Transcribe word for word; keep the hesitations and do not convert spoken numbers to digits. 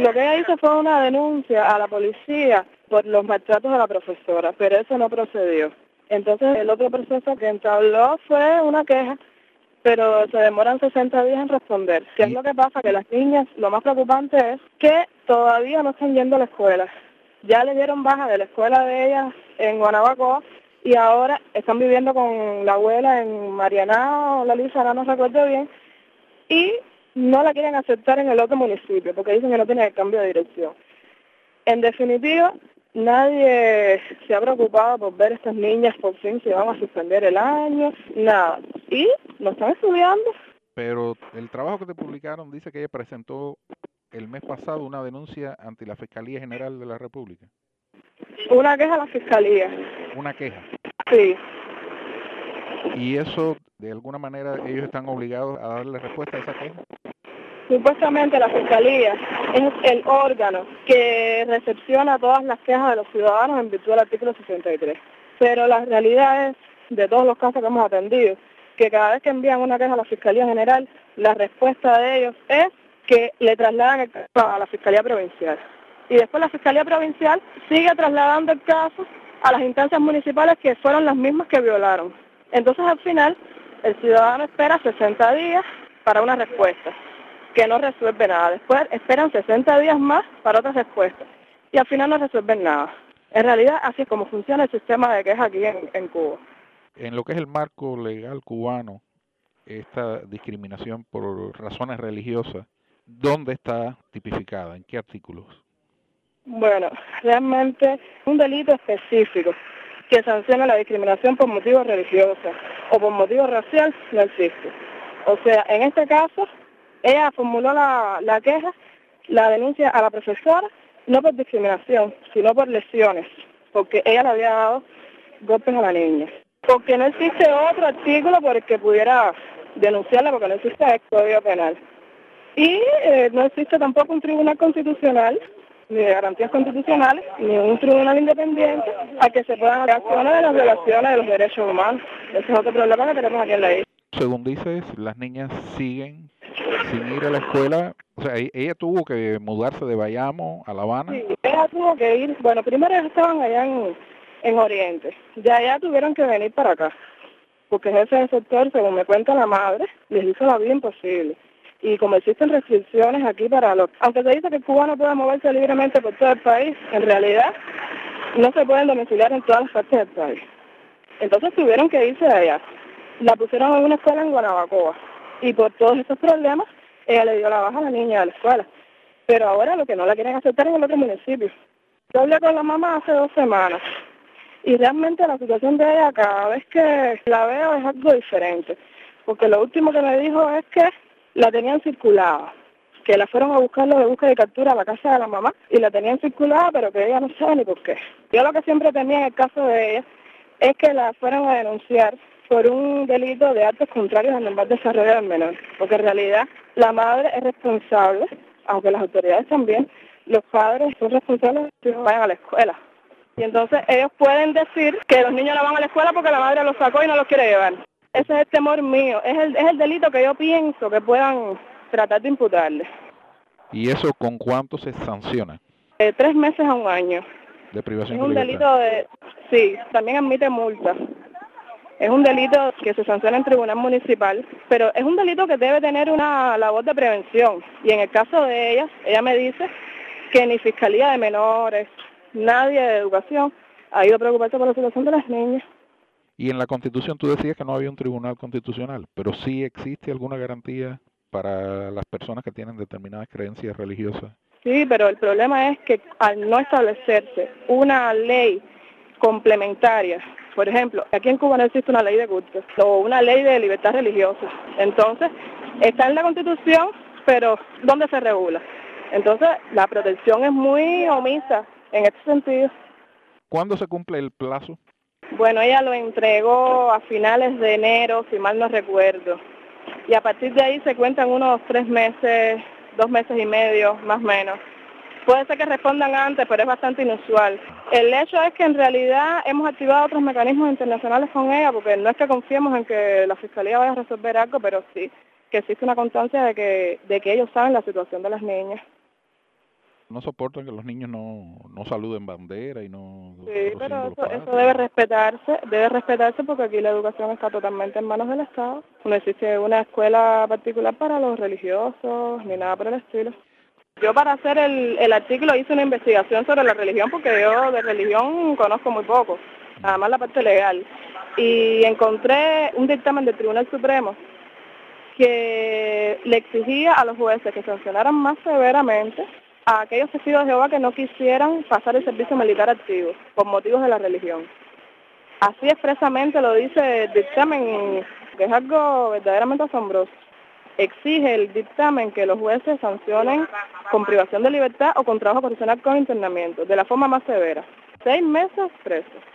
Lo que ella hizo fue una denuncia a la policía por los maltratos de la profesora, pero eso no procedió. Entonces el otro proceso que entabló fue una queja, pero se demoran sesenta días en responder. ¿Qué es lo que pasa? Que las niñas, lo más preocupante es que todavía no están yendo a la escuela. Ya le dieron baja de la escuela de ellas en Guanabacoa y ahora están viviendo con la abuela en Marianao o La Lisa, no recuerdo bien, y no la quieren aceptar en el otro municipio porque dicen que no tiene el cambio de dirección. En definitiva, nadie se ha preocupado por ver a estas niñas por fin si van a suspender el año, nada. Y no están estudiando. Pero el trabajo que te publicaron dice que ella presentó el mes pasado una denuncia ante la Fiscalía General de la República. Una queja a la Fiscalía. ¿Una queja? Sí. ¿Y eso, de alguna manera, ellos están obligados a darle respuesta a esa queja? Supuestamente la Fiscalía es el órgano que recepciona todas las quejas de los ciudadanos en virtud del artículo sesenta y tres. Pero la realidad es, de todos los casos que hemos atendido, que cada vez que envían una queja a la Fiscalía General, la respuesta de ellos es que le trasladan el caso a la Fiscalía Provincial. Y después la Fiscalía Provincial sigue trasladando el caso a las instancias municipales que fueron las mismas que violaron. Entonces al final el ciudadano espera sesenta días para una respuesta, que no resuelve nada. Después esperan sesenta días más para otra respuesta y al final no resuelven nada. En realidad así es como funciona el sistema de quejas aquí en, en Cuba. En lo que es el marco legal cubano, esta discriminación por razones religiosas, ¿dónde está tipificada? ¿En qué artículos? Bueno, realmente un delito específico que sanciona la discriminación por motivos religiosos o por motivos raciales no existe. O sea, en este caso, ella formuló la, la queja, la denuncia a la profesora, no por discriminación, sino por lesiones, porque ella le había dado golpes a la niña. Porque no existe otro artículo por el que pudiera denunciarla, porque no existe el Código Penal. Y eh, no existe tampoco un tribunal constitucional, ni de garantías constitucionales, ni un tribunal independiente a que se puedan reaccionar de las violaciones de los derechos humanos. Ese es otro problema que tenemos aquí en la isla. Según dices, las niñas siguen sin ir a la escuela. O sea, ella tuvo que mudarse de Bayamo a La Habana. Sí, ella tuvo que ir. Bueno, primero ellos estaban allá en, en Oriente. Ya allá tuvieron que venir para acá, porque el jefe del sector, según me cuenta la madre, les hizo la vida imposible. Y como existen restricciones aquí para los... Aunque se dice que el cubano puede moverse libremente por todo el país, en realidad no se pueden domiciliar en todas las partes del país. Entonces tuvieron que irse de allá. La pusieron en una escuela en Guanabacoa. Y por todos esos problemas, ella le dio la baja a la niña de la escuela. Pero ahora lo que no la quieren aceptar en el otro municipio. Yo hablé con la mamá hace dos semanas. Y realmente la situación de ella, cada vez que la veo, es algo diferente. Porque lo último que me dijo es que la tenían circulada, que la fueron a buscarlo de búsqueda y captura a la casa de la mamá y la tenían circulada, pero que ella no sabe ni por qué. Yo lo que siempre temía en el caso de ella es que la fueran a denunciar por un delito de actos contrarios al normal desarrollo del menor, porque en realidad la madre es responsable, aunque las autoridades también, los padres son responsables de que los niños vayan a la escuela. Y entonces ellos pueden decir que los niños no van a la escuela porque la madre los sacó y no los quiere llevar. Ese es el temor mío, es el, es el delito que yo pienso que puedan tratar de imputarle. ¿Y eso con cuánto se sanciona? Eh, tres meses a un año. De privación es un de delito de... Sí, también admite multa. Es un delito que se sanciona en tribunal municipal, pero es un delito que debe tener una labor de prevención. Y en el caso de ella, ella me dice que ni Fiscalía de Menores, nadie de Educación ha ido a preocuparse por la situación de las niñas. Y en la Constitución tú decías que no había un tribunal constitucional, pero sí existe alguna garantía para las personas que tienen determinadas creencias religiosas. Sí, pero el problema es que al no establecerse una ley complementaria, por ejemplo, aquí en Cuba no existe una ley de culto o una ley de libertad religiosa. Entonces, está en la Constitución, pero ¿dónde se regula? Entonces, la protección es muy omisa en este sentido. ¿Cuándo se cumple el plazo? Bueno, ella lo entregó a finales de enero, si mal no recuerdo. Y a partir de ahí se cuentan unos tres meses, dos meses y medio, más o menos. Puede ser que respondan antes, pero es bastante inusual. El hecho es que en realidad hemos activado otros mecanismos internacionales con ella, porque no es que confiemos en que la Fiscalía vaya a resolver algo, pero sí que existe una constancia de que, de que ellos saben la situación de las niñas. no soportan que los niños no, no saluden bandera y no... Sí, pero eso, eso debe respetarse, debe respetarse porque aquí la educación está totalmente en manos del Estado. No existe una escuela particular para los religiosos ni nada por el estilo. Yo para hacer el, el artículo hice una investigación sobre la religión porque yo de religión conozco muy poco, nada más la parte legal. Y encontré un dictamen del Tribunal Supremo que le exigía a los jueces que sancionaran más severamente a aquellos testigos de Jehová que no quisieran pasar el servicio militar activo por motivos de la religión. Así expresamente lo dice el dictamen, que es algo verdaderamente asombroso. Exige el dictamen que los jueces sancionen con privación de libertad o con trabajo profesional con internamiento, de la forma más severa. Seis meses presos.